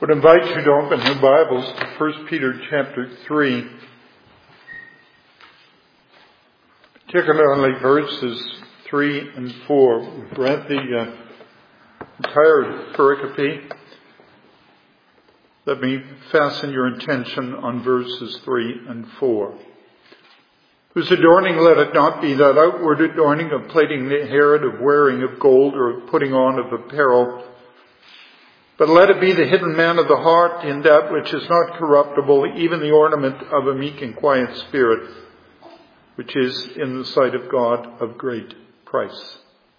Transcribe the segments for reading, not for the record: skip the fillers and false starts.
would invite you to open your Bibles to 1 Peter chapter 3, particularly verses 3 and 4. We've read the entire pericope. Let me fasten your attention on verses 3 and 4. Whose adorning let it not be that outward adorning of plaiting the hair and of wearing of gold or of putting on of apparel, but let it be the hidden man of the heart in that which is not corruptible, even the ornament of a meek and quiet spirit, which is in the sight of God of great price.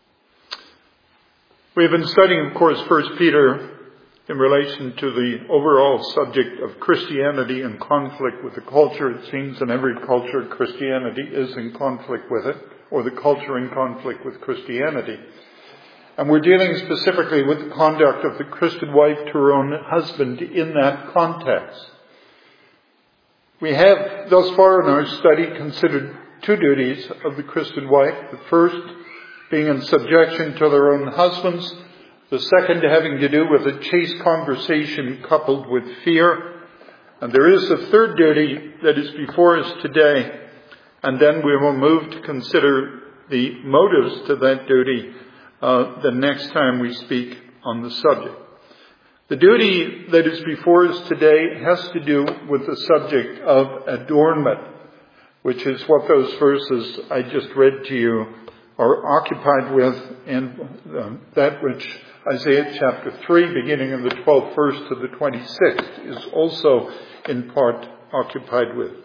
We have been studying, of course, 1 Peter in relation to the overall subject of Christianity in conflict with the culture. It seems in every culture Christianity is in conflict with it, or the culture in conflict with Christianity. And we're dealing specifically with the conduct of the Christian wife to her own husband in that context. We have thus far in our study considered two duties of the Christian wife. The first being in subjection to their own husbands. The second having to do with a chaste conversation coupled with fear. And there is a third duty that is before us today. And then we will move to consider the motives to that duty the next time we speak on the subject. The duty that is before us today has to do with the subject of adornment, which is what those verses I just read to you are occupied with, and that which Isaiah chapter 3, beginning in the 12th verse to the 26th, is also in part occupied with.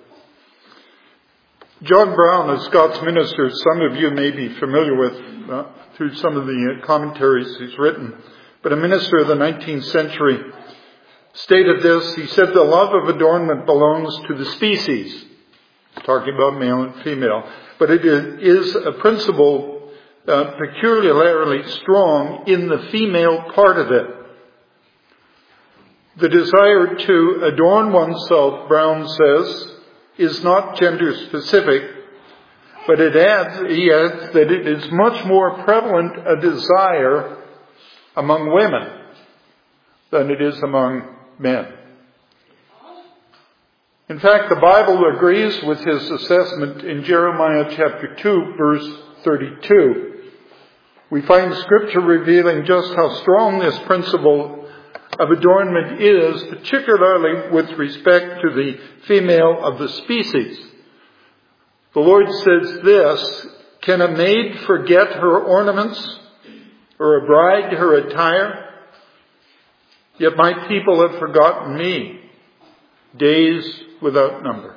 John Brown, a Scots minister, some of you may be familiar with through some of the commentaries he's written, but a minister of the 19th century, stated this. He said, the love of adornment belongs to the species. He's talking about male and female. But it is a principle peculiarly strong in the female part of it. The desire to adorn oneself, Brown says, is not gender specific, but he adds that it is much more prevalent a desire among women than it is among men. In fact, the Bible agrees with his assessment in Jeremiah chapter 2, verse 32. We find Scripture revealing just how strong this principle of adornment is, particularly with respect to the female of the species. The Lord says this, can a maid forget her ornaments, or a bride her attire? Yet my people have forgotten me, days without number.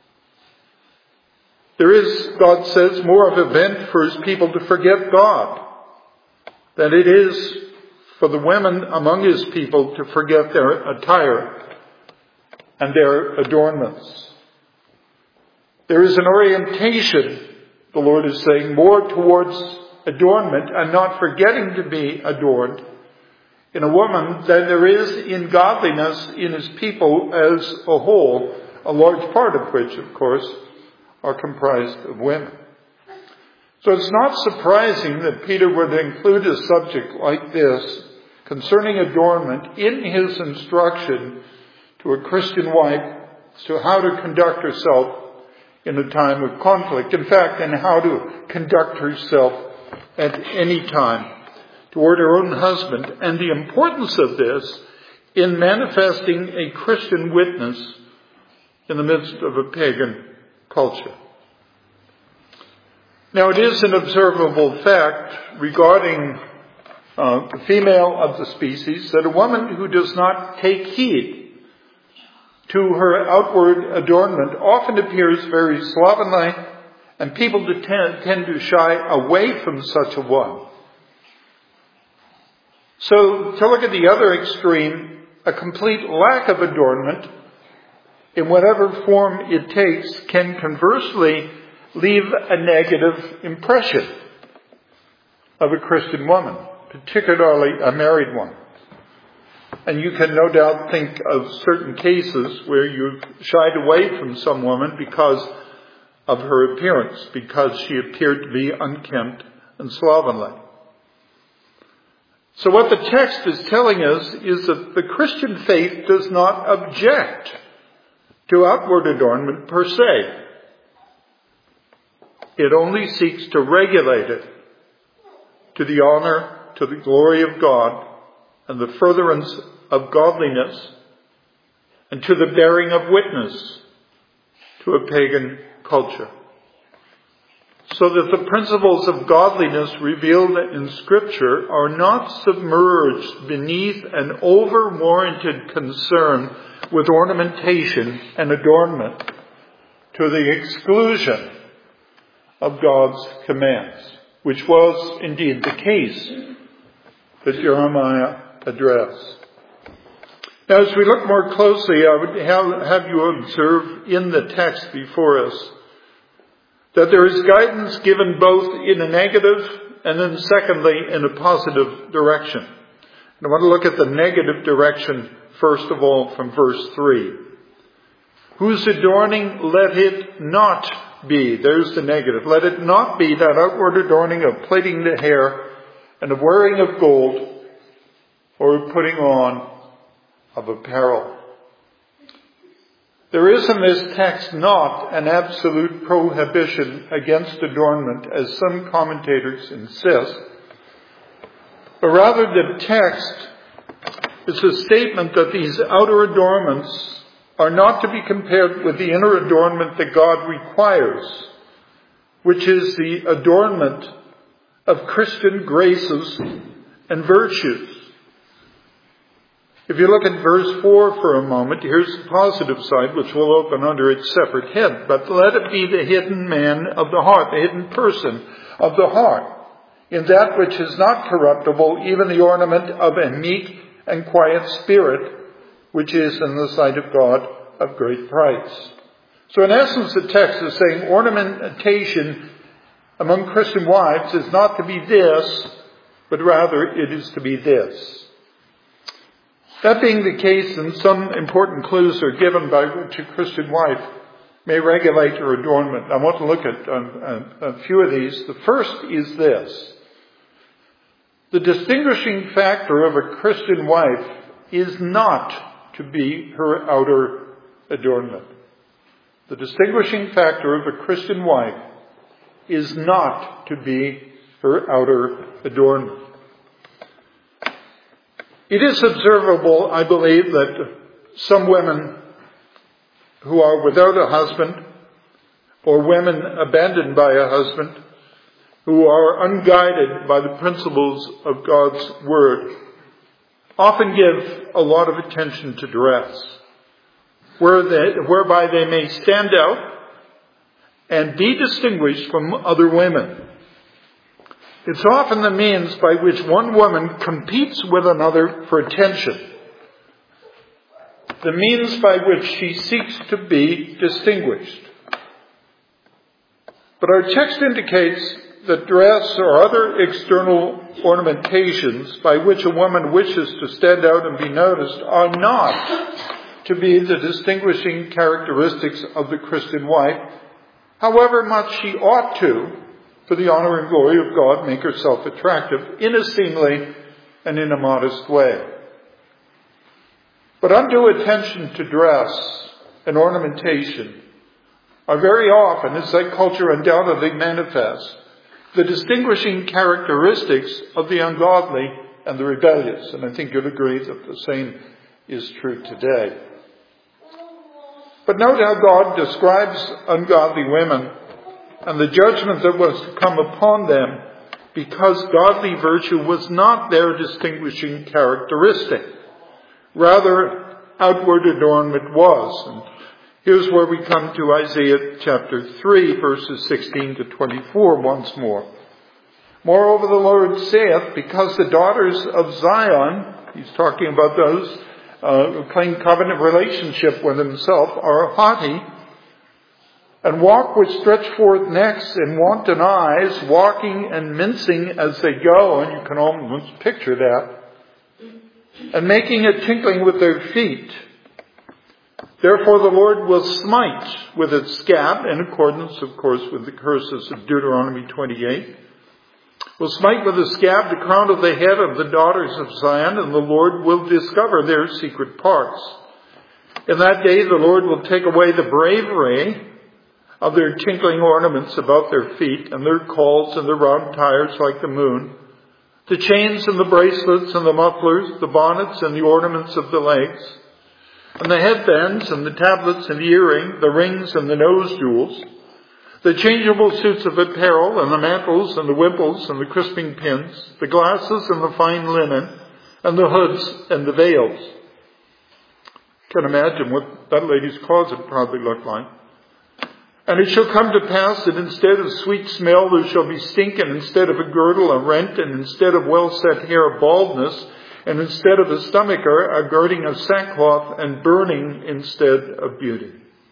There is, God says, more of a bent for his people to forget God than it is for the women among his people to forget their attire and their adornments. There is an orientation, the Lord is saying, more towards adornment and not forgetting to be adorned in a woman than there is in godliness in his people as a whole, a large part of which, of course, are comprised of women. So it's not surprising that Peter would include a subject like this concerning adornment in his instruction to a Christian wife as to how to conduct herself in a time of conflict. In fact, and how to conduct herself at any time toward her own husband, and the importance of this in manifesting a Christian witness in the midst of a pagan culture. Now, it is an observable fact regarding the female of the species that a woman who does not take heed to her outward adornment often appears very slovenly, and people tend to shy away from such a one. So, to look at the other extreme, a complete lack of adornment, in whatever form it takes, can conversely leave a negative impression of a Christian woman, particularly a married one. And you can no doubt think of certain cases where you've shied away from some woman because of her appearance, because she appeared to be unkempt and slovenly. So what the text is telling us is that the Christian faith does not object to outward adornment per se. It only seeks to regulate it to the honor, to the glory of God, and the furtherance of godliness, and to the bearing of witness to a pagan culture. So that the principles of godliness revealed in Scripture are not submerged beneath an over-warranted concern with ornamentation and adornment to the exclusion of God's commands, which was indeed the case that Jeremiah addressed. Now, as we look more closely, I would have you observe in the text before us that there is guidance given both in a negative and then secondly in a positive direction. And I want to look at the negative direction first of all from verse 3. Whose adorning let it not be. There's the negative. Let it not be that outward adorning of plaiting the hair and of wearing of gold or of putting on of apparel. There is in this text not an absolute prohibition against adornment, as some commentators insist, but rather the text is a statement that these outer adornments are not to be compared with the inner adornment that God requires, which is the adornment of Christian graces and virtues. If you look at verse 4 for a moment, here's the positive side, which will open under its separate head. But let it be the hidden man of the heart, the hidden person of the heart, in that which is not corruptible, even the ornament of a meek and quiet spirit, which is in the sight of God of great price. So in essence, the text is saying ornamentation among Christian wives is not to be this, but rather it is to be this. That being the case, then some important clues are given by which a Christian wife may regulate her adornment. I want to look at a few of these. The first is this. The distinguishing factor of a Christian wife is not to be her outer adornment. The distinguishing factor of a Christian wife is not to be her outer adornment. It is observable, I believe, that some women who are without a husband, or women abandoned by a husband, who are unguided by the principles of God's Word, often give a lot of attention to dress, whereby they may stand out and be distinguished from other women. It's often the means by which one woman competes with another for attention. The means by which she seeks to be distinguished. But our text indicates that dress or other external ornamentations by which a woman wishes to stand out and be noticed are not to be the distinguishing characteristics of the Christian wife, however much she ought to, for the honor and glory of God, make herself attractive in a seemly and in a modest way. But undue attention to dress and ornamentation are very often, as that culture undoubtedly manifests, the distinguishing characteristics of the ungodly and the rebellious. And I think you'll agree that the same is true today. But note how God describes ungodly women and the judgment that was to come upon them, because godly virtue was not their distinguishing characteristic. Rather, outward adornment was. And here's where we come to Isaiah chapter 3, verses 16 to 24 once more. Moreover, the Lord saith, because the daughters of Zion, he's talking about those who claim covenant relationship with himself, are haughty, and walk with stretched forth necks and wanton eyes, walking and mincing as they go, and you can almost picture that, and making a tinkling with their feet. Therefore the Lord will smite with its scab, in accordance, of course, with the curses of Deuteronomy 28, will smite with a scab the crown of the head of the daughters of Zion, and the Lord will discover their secret parts. In that day the Lord will take away the bravery of their tinkling ornaments about their feet, and their calls and their round tires like the moon, the chains and the bracelets and the mufflers, the bonnets and the ornaments of the legs, and the headbands and the tablets and the earring, the rings and the nose jewels, the changeable suits of apparel and the mantles and the wimples and the crisping pins, the glasses and the fine linen, and the hoods and the veils. Can imagine what that lady's closet probably looked like. And it shall come to pass that instead of sweet smell there shall be stink, and instead of a girdle a rent, and instead of well-set hair baldness, and instead of a stomacher a girding of sackcloth, and burning instead of beauty.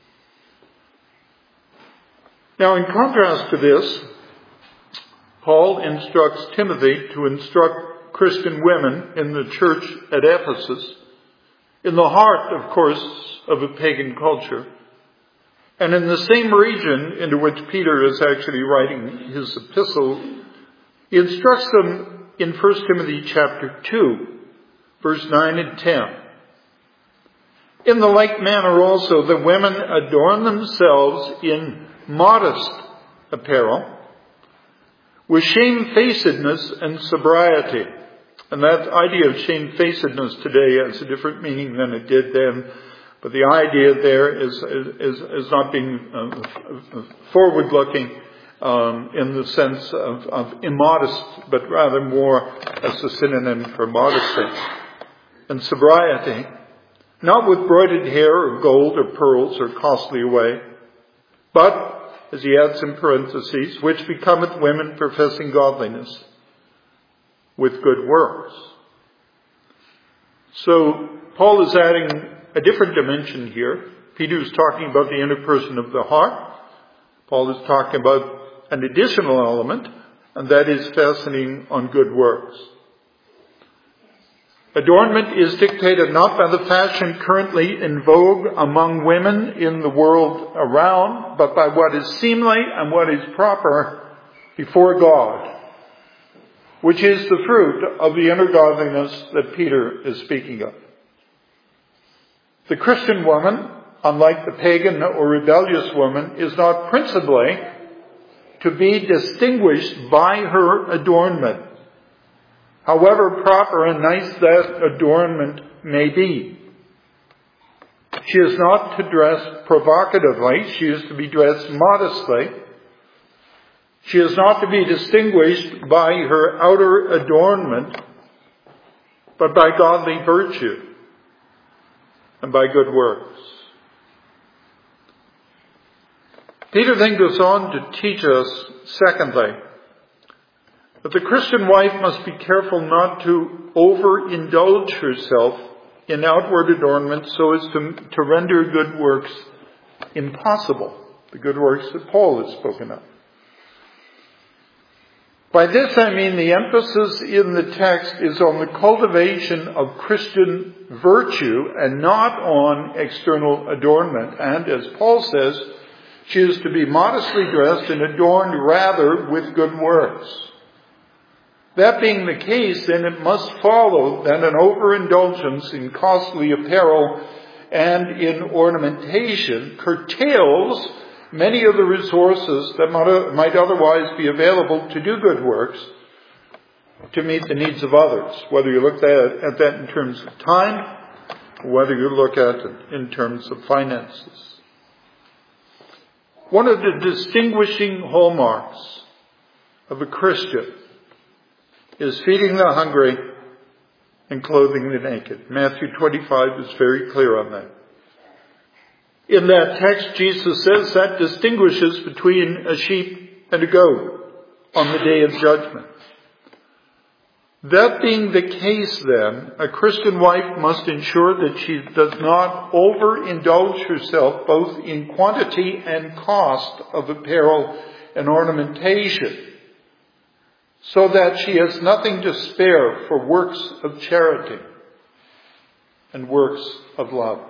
Now, in contrast to this, Paul instructs Timothy to instruct Christian women in the church at Ephesus, in the heart, of course, of a pagan culture, and in the same region into which Peter is actually writing his epistle. He instructs them in 1 Timothy chapter 2, verse 9 and 10. In the like manner also the women adorn themselves in modest apparel, with shamefacedness and sobriety. And that idea of shamefacedness today has a different meaning than it did then. But the idea there is not being forward-looking in the sense of immodest, but rather more as a synonym for modesty. And sobriety, not with broided hair or gold or pearls or costly array, but, as he adds in parentheses, which becometh women professing godliness, with good works. So Paul is adding a different dimension here. Peter is talking about the inner person of the heart. Paul is talking about an additional element, and that is fastening on good works. Adornment is dictated not by the fashion currently in vogue among women in the world around, but by what is seemly and what is proper before God, which is the fruit of the inner godliness that Peter is speaking of. The Christian woman, unlike the pagan or rebellious woman, is not principally to be distinguished by her adornment, however proper and nice that adornment may be. She is not to dress provocatively. She is to be dressed modestly. She is not to be distinguished by her outer adornment, but by godly virtue and by good works. Peter then goes on to teach us, secondly, that the Christian wife must be careful not to overindulge herself in outward adornment so as to render good works impossible, the good works that Paul has spoken of. By this I mean the emphasis in the text is on the cultivation of Christian virtue and not on external adornment. And as Paul says, she is to be modestly dressed and adorned rather with good works. That being the case, then it must follow that an overindulgence in costly apparel and in ornamentation curtails many of the resources that might otherwise be available to do good works to meet the needs of others, whether you look at that in terms of time or whether you look at it in terms of finances. One of the distinguishing hallmarks of a Christian is feeding the hungry and clothing the naked. Matthew 25 is very clear on that. In that text, Jesus says that distinguishes between a sheep and a goat on the day of judgment. That being the case, then, a Christian wife must ensure that she does not overindulge herself both in quantity and cost of apparel and ornamentation, so that she has nothing to spare for works of charity and works of love.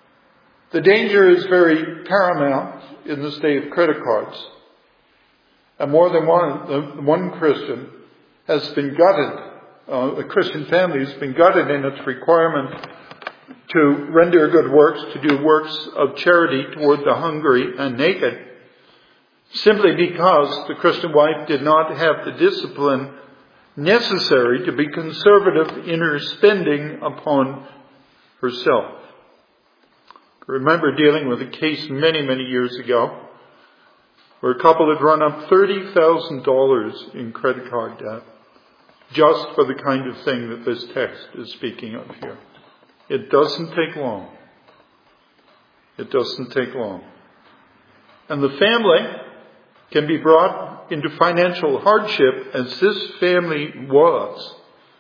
The danger is very paramount in this day of credit cards. And more than one Christian has been gutted. A Christian family has been gutted in its requirement to render good works, to do works of charity toward the hungry and naked, simply because the Christian wife did not have the discipline necessary to be conservative in her spending upon herself. I remember dealing with a case many, many years ago where a couple had run up $30,000 in credit card debt just for the kind of thing that this text is speaking of here. It doesn't take long. It doesn't take long. And the family can be brought into financial hardship as this family was.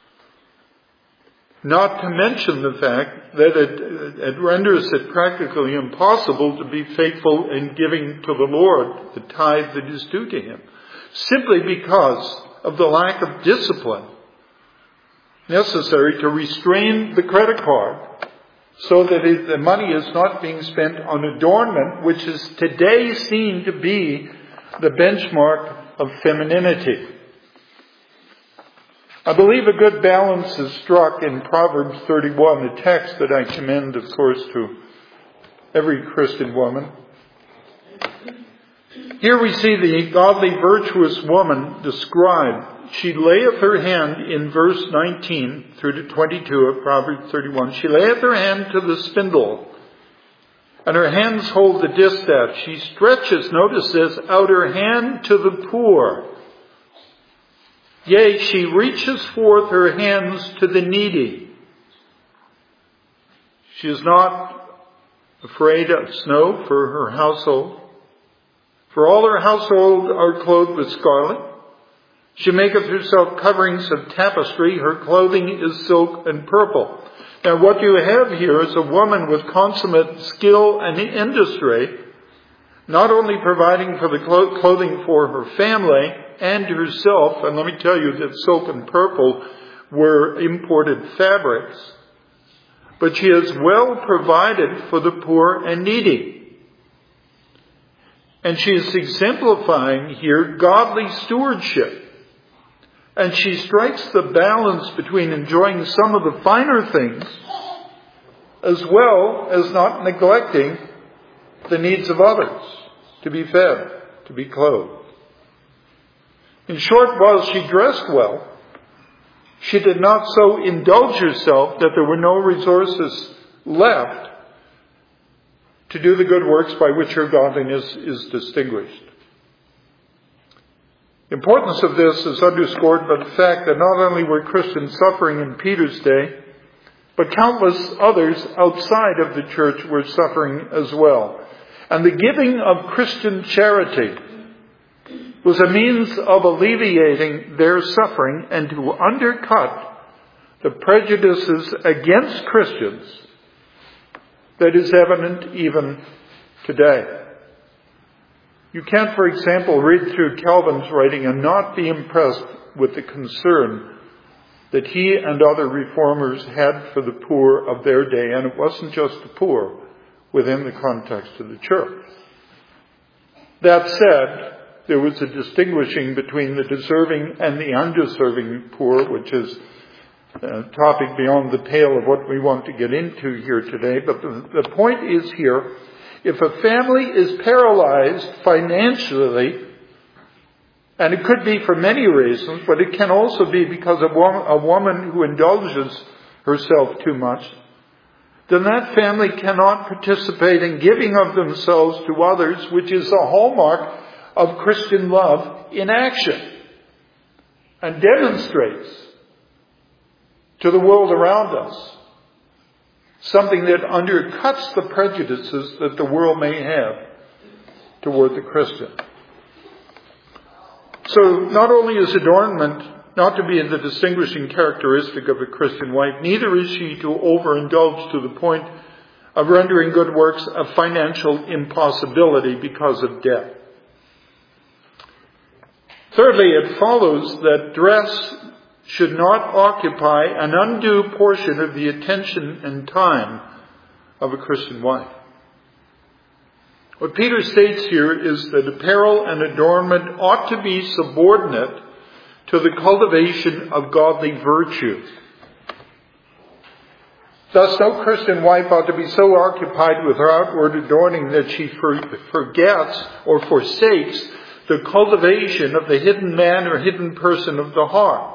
Not to mention the fact that it renders it practically impossible to be faithful in giving to the Lord the tithe that is due to Him, simply because of the lack of discipline necessary to restrain the credit card so that the money is not being spent on adornment, which is today seen to be the benchmark of femininity. I believe a good balance is struck in Proverbs 31, a text that I commend, of course, to every Christian woman. Here we see the godly, virtuous woman described. She layeth her hand in verse 19 through to 22 of Proverbs 31. She layeth her hand to the spindle, and her hands hold the distaff. She stretches, notice this, out her hand to the poor. Yea, she reaches forth her hands to the needy. She is not afraid of snow for her household, for all her household are clothed with scarlet. She maketh herself coverings of tapestry. Her clothing is silk and purple. Now what you have here is a woman with consummate skill and industry, not only providing for the clothing for her family and herself, and let me tell you that silk and purple were imported fabrics, but she has well provided for the poor and needy. And she is exemplifying here godly stewardship. And she strikes the balance between enjoying some of the finer things as well as not neglecting the needs of others, to be fed, to be clothed. In short, while she dressed well, she did not so indulge herself that there were no resources left to do the good works by which her godliness is distinguished. The importance of this is underscored by the fact that not only were Christians suffering in Peter's day, but countless others outside of the church were suffering as well. And the giving of Christian charity was a means of alleviating their suffering and to undercut the prejudices against Christians that is evident even today. You can't, for example, read through Calvin's writing and not be impressed with the concern that he and other reformers had for the poor of their day. And it wasn't just the poor within the context of the church. That said, there was a distinguishing between the deserving and the undeserving poor, which is a topic beyond the pale of what we want to get into here today. But the point is here, if a family is paralyzed financially, and it could be for many reasons, but it can also be because of a woman who indulges herself too much, then that family cannot participate in giving of themselves to others, which is a hallmark of Christian love in action, and demonstrates to the world around us something that undercuts the prejudices that the world may have toward the Christian. So not only is adornment not to be the distinguishing characteristic of a Christian wife, neither is she to overindulge to the point of rendering good works a financial impossibility because of debt. Thirdly, it follows that dress should not occupy an undue portion of the attention and time of a Christian wife. What Peter states here is that apparel and adornment ought to be subordinate to the cultivation of godly virtue. Thus, no Christian wife ought to be so occupied with her outward adorning that she forgets or forsakes the cultivation of the hidden man or hidden person of the heart.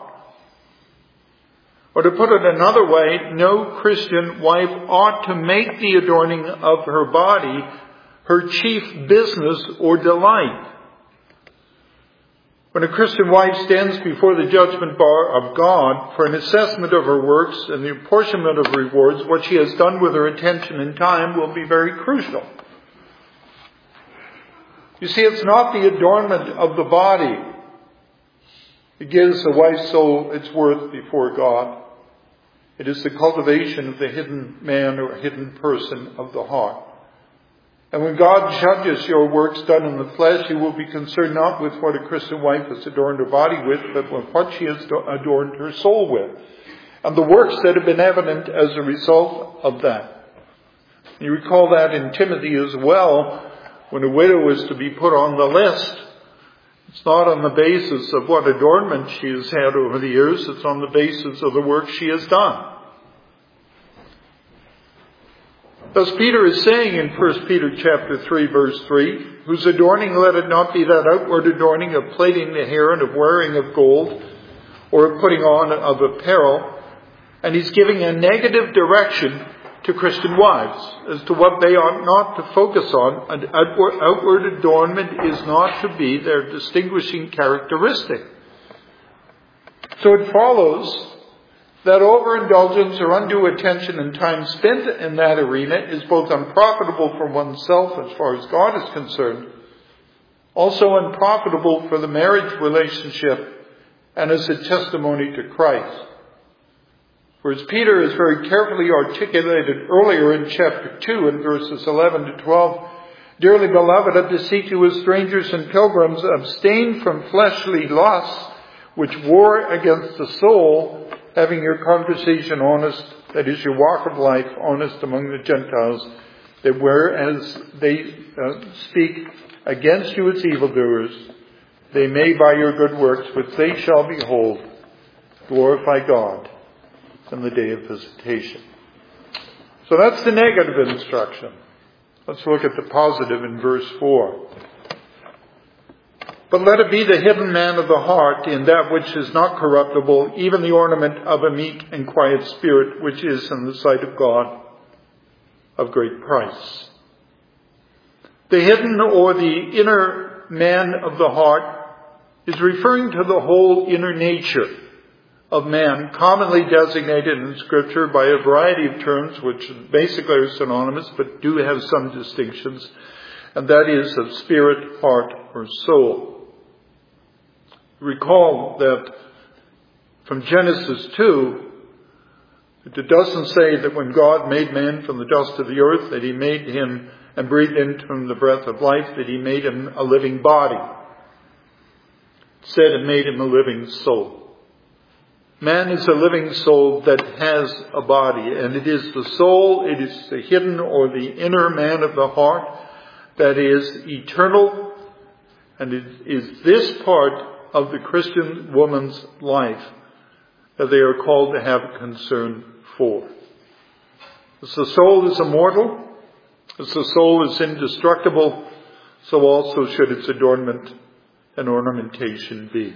Or to put it another way, no Christian wife ought to make the adorning of her body her chief business or delight. When a Christian wife stands before the judgment bar of God for an assessment of her works and the apportionment of rewards, what she has done with her attention and time will be very crucial. You see, it's not the adornment of the body that gives the wife's soul its worth before God. It is the cultivation of the hidden man or hidden person of the heart. And when God judges your works done in the flesh, He will be concerned not with what a Christian wife has adorned her body with, but with what she has adorned her soul with, and the works that have been evident as a result of that. You recall that in Timothy as well, when a widow is to be put on the list. It's not on the basis of what adornment she has had over the years, it's on the basis of the work she has done. Thus Peter is saying in 1 Peter chapter 3 verse 3, whose adorning let it not be that outward adorning of plaiting the hair and of wearing of gold or of putting on of apparel. And he's giving a negative direction to Christian wives as to what they ought not to focus on. And outward adornment is not to be their distinguishing characteristic. So it follows that overindulgence or undue attention and time spent in that arena is both unprofitable for oneself as far as God is concerned, also unprofitable for the marriage relationship and as a testimony to Christ. For as Peter has very carefully articulated earlier in chapter 2 in verses 11 to 12, dearly beloved, I beseech you as strangers and pilgrims, abstain from fleshly lusts which war against the soul, having your conversation honest, that is your walk of life honest among the Gentiles, that whereas they speak against you as evildoers, they may by your good works, which they shall behold, glorify God in the day of visitation. So that's the negative instruction. Let's look at the positive in verse 4. But let it be the hidden man of the heart in that which is not corruptible, even the ornament of a meek and quiet spirit, which is in the sight of God of great price. The hidden or the inner man of the heart is referring to the whole inner nature of man, commonly designated in Scripture by a variety of terms, which basically are synonymous, but do have some distinctions, and that is of spirit, heart, or soul. Recall that from Genesis 2, it doesn't say that when God made man from the dust of the earth, that He made him and breathed into him the breath of life, that He made him a living body. It said it made him a living soul. Man is a living soul that has a body, and it is the soul, it is the hidden or the inner man of the heart that is eternal, and it is this part of the Christian woman's life that they are called to have concern for. As the soul is immortal, as the soul is indestructible, so also should its adornment and ornamentation be.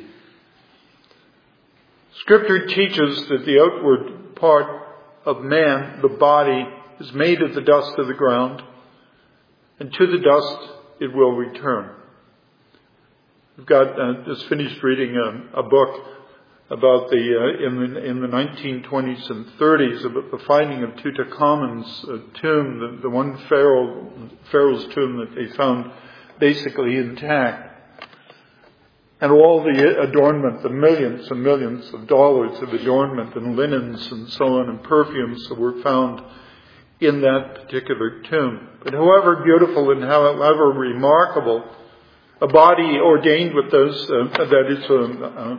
Scripture teaches that the outward part of man, the body, is made of the dust of the ground, and to the dust it will return. We've got just finished reading a book about in the 1920s and 30s about the finding of Tutankhamun's tomb, the one pharaoh's tomb that they found basically intact. And all the adornment, the millions and millions of dollars of adornment and linens and so on and perfumes that were found in that particular tomb. But however beautiful and however remarkable a body ordained with those,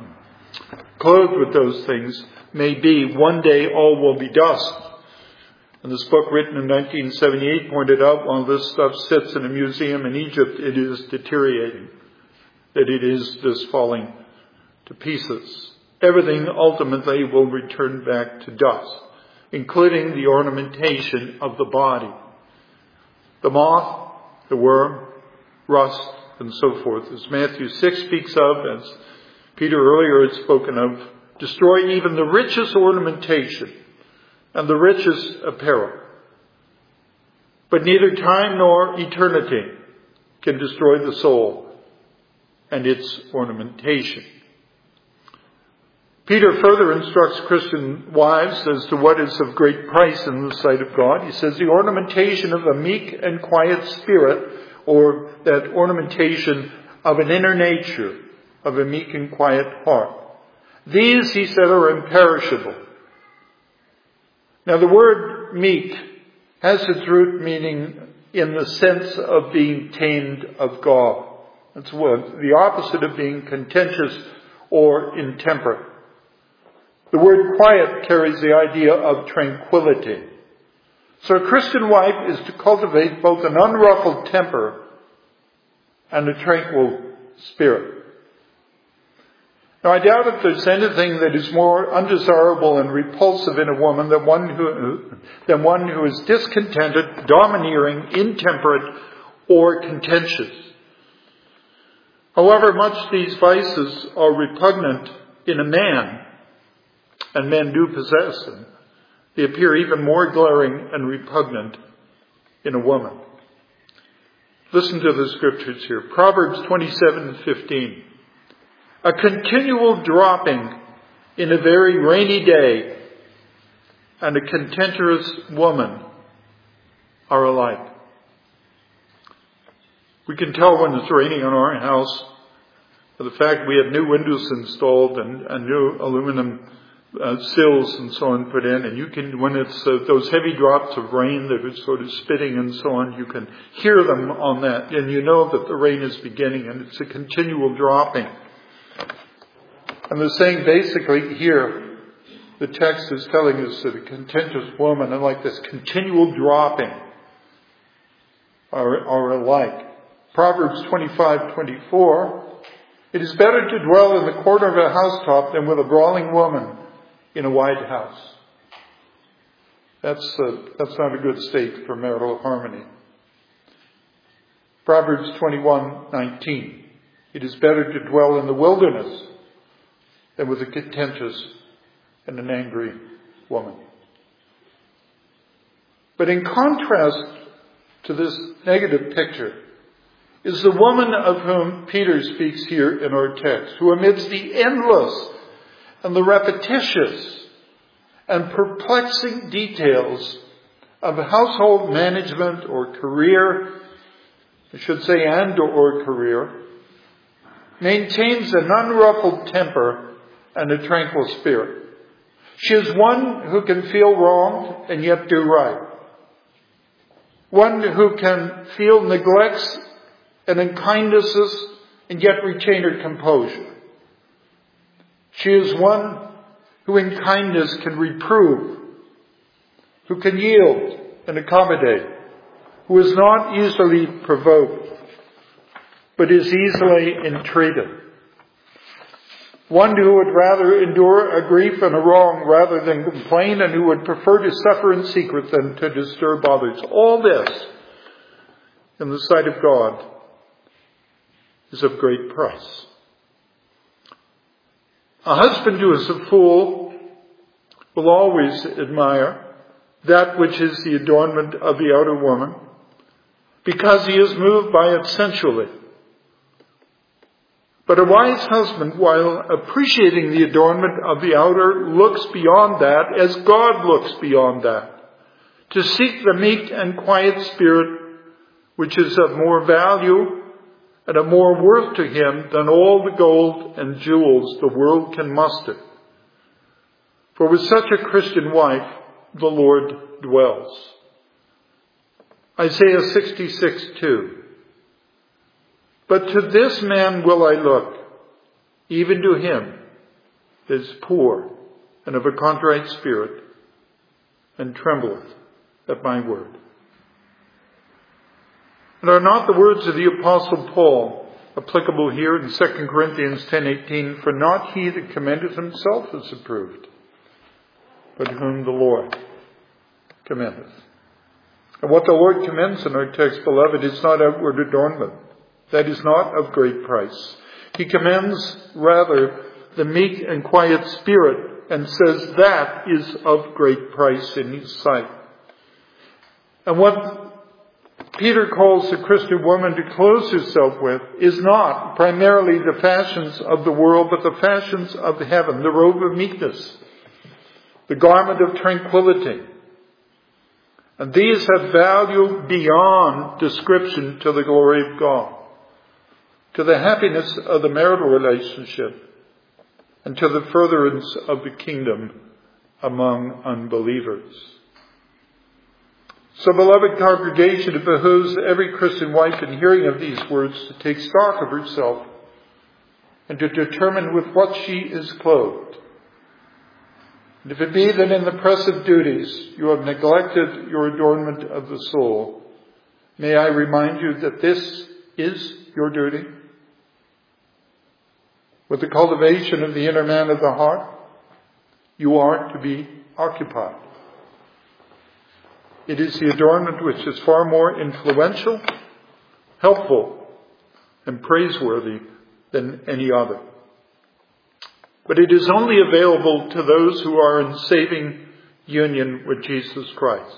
clothed with those things may be, one day all will be dust. And this book, written in 1978, pointed out while this stuff sits in a museum in Egypt, it is deteriorating, that it is just falling to pieces. Everything ultimately will return back to dust, including the ornamentation of the body. The moth, the worm, rust, and so forth, as Matthew 6 speaks of, as Peter earlier had spoken of, destroy even the richest ornamentation and the richest apparel. But neither time nor eternity can destroy the soul and its ornamentation. Peter further instructs Christian wives as to what is of great price in the sight of God. He says the ornamentation of a meek and quiet spirit, or that ornamentation of an inner nature, of a meek and quiet heart. These, he said, are imperishable. Now the word meek has its root meaning in the sense of being tamed of God. That's the opposite of being contentious or intemperate. The word quiet carries the idea of tranquility. So a Christian wife is to cultivate both an unruffled temper and a tranquil spirit. Now I doubt if there's anything that is more undesirable and repulsive in a woman than one who is discontented, domineering, intemperate, or contentious. However much these vices are repugnant in a man, and men do possess them, they appear even more glaring and repugnant in a woman. Listen to the scriptures here. Proverbs 27:15. A continual dropping in a very rainy day and a contentious woman are alike. We can tell when it's raining in our house by the fact we have new windows installed and new aluminum sills and so on put in, and you can, when it's those heavy drops of rain that are sort of spitting and so on, you can hear them on that, and you know that the rain is beginning, and it's a continual dropping. And the saying basically here, the text is telling us that a contentious woman and like this continual dropping are alike. Proverbs 25:24. It is better to dwell in the corner of a housetop than with a brawling woman in a wide house. That's not a good state for marital harmony. Proverbs 21:19. It is better to dwell in the wilderness than with a contentious and an angry woman. But in contrast to this negative picture is the woman of whom Peter speaks here in our text, who amidst the endless and the repetitious and perplexing details of household management or career, I should say, and or career, maintains an unruffled temper and a tranquil spirit. She is one who can feel wronged and yet do right. One who can feel neglects and unkindnesses and yet retain her composure. She is one who in kindness can reprove, who can yield and accommodate, who is not easily provoked, but is easily entreated. One who would rather endure a grief and a wrong rather than complain, and who would prefer to suffer in secret than to disturb others. All this, in the sight of God, is of great price. A husband who is a fool will always admire that which is the adornment of the outer woman, because he is moved by it sensually. But a wise husband, while appreciating the adornment of the outer, looks beyond that as God looks beyond that, to seek the meek and quiet spirit, which is of more value and of more worth to him than all the gold and jewels the world can muster. For with such a Christian wife, the Lord dwells. Isaiah 66:2. But to this man will I look, even to him that is poor and of a contrite spirit, and trembleth at my word. And are not the words of the Apostle Paul applicable here in 2 Corinthians 10:18? For not he that commendeth himself is approved, but whom the Lord commendeth. And what the Lord commends in our text, beloved, is not outward adornment. That is not of great price. He commends rather the meek and quiet spirit, and says that is of great price in his sight. And what Peter calls the Christian woman to clothe herself with is not primarily the fashions of the world, but the fashions of heaven, the robe of meekness, the garment of tranquility. And these have value beyond description to the glory of God, to the happiness of the marital relationship, and to the furtherance of the kingdom among unbelievers. So, beloved congregation, it behooves every Christian wife in hearing of these words to take stock of herself and to determine with what she is clothed. And if it be that in the press of duties you have neglected your adornment of the soul, may I remind you that this is your duty. With the cultivation of the inner man of the heart, you are to be occupied. It is the adornment which is far more influential, helpful, and praiseworthy than any other. But it is only available to those who are in saving union with Jesus Christ.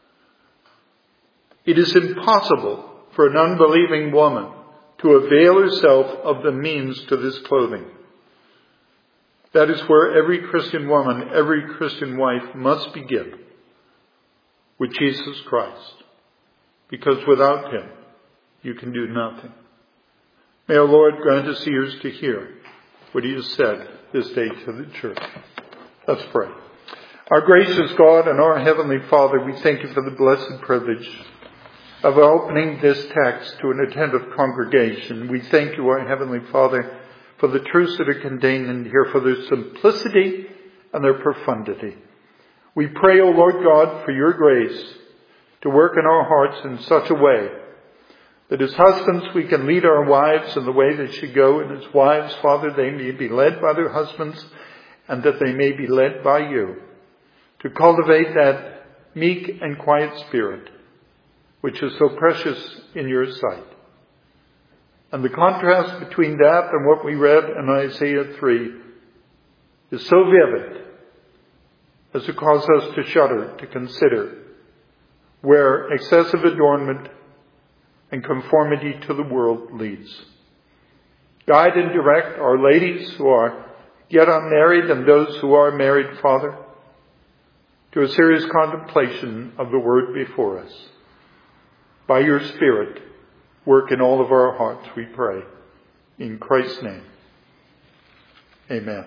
It is impossible for an unbelieving woman to avail herself of the means to this clothing. That is where every Christian woman, every Christian wife must begin, with Jesus Christ. Because without him, you can do nothing. May our Lord grant us ears to hear what he has said this day to the church. Let's pray. Our gracious God and our Heavenly Father, we thank you for the blessed privilege of opening this text to an attentive congregation. We thank you, our Heavenly Father, for the truths that are contained in here, for their simplicity and their profundity. We pray, O Lord God, for your grace to work in our hearts in such a way that as husbands we can lead our wives in the way they should go, and as wives, Father, they may be led by their husbands, and that they may be led by you, to cultivate that meek and quiet spirit which is so precious in your sight. And the contrast between that and what we read in Isaiah 3 is so vivid as to cause us to shudder to consider where excessive adornment and conformity to the world leads. Guide and direct our ladies who are yet unmarried and those who are married, Father, to a serious contemplation of the word before us. By your Spirit, work in all of our hearts, we pray. In Christ's name, amen.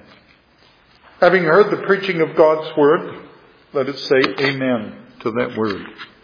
Having heard the preaching of God's word, let us say amen to that word.